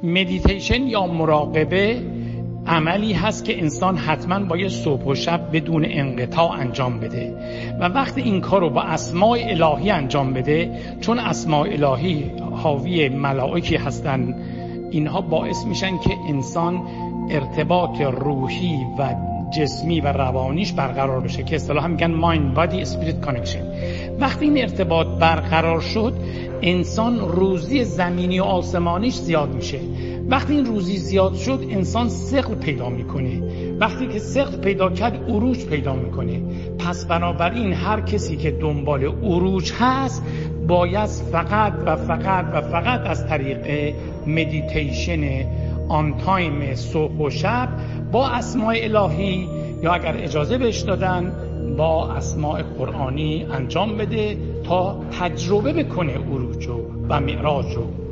مدیتیشن یا مراقبه عملی هست که انسان حتما باید صبح و شب بدون انقطاع انجام بده و وقتی این کار رو با اسماء الهی انجام بده، چون اسماء الهی حاوی ملائکی هستن، اینها باعث میشن که انسان ارتباط روحی و جسمی و روانیش برقرار بشه که اصطلاحا میگن مایند بادی اسپریت کانکشن. وقتی این ارتباط برقرار شد، انسان روزی زمینی و آسمانیش زیاد میشه. وقتی این روزی زیاد شد، انسان ثقل پیدا میکنه. وقتی که ثقل پیدا کرد، عروج پیدا میکنه. پس بنابراین هر کسی که دنبال عروج هست باید فقط و فقط و فقط از طریق مدیتیشن آن تایم صبح و شب با اسماء الهی یا اگر اجازه بهش دادن با اسماء قرآنی انجام بده تا تجربه بکنه عروج و معراج رو.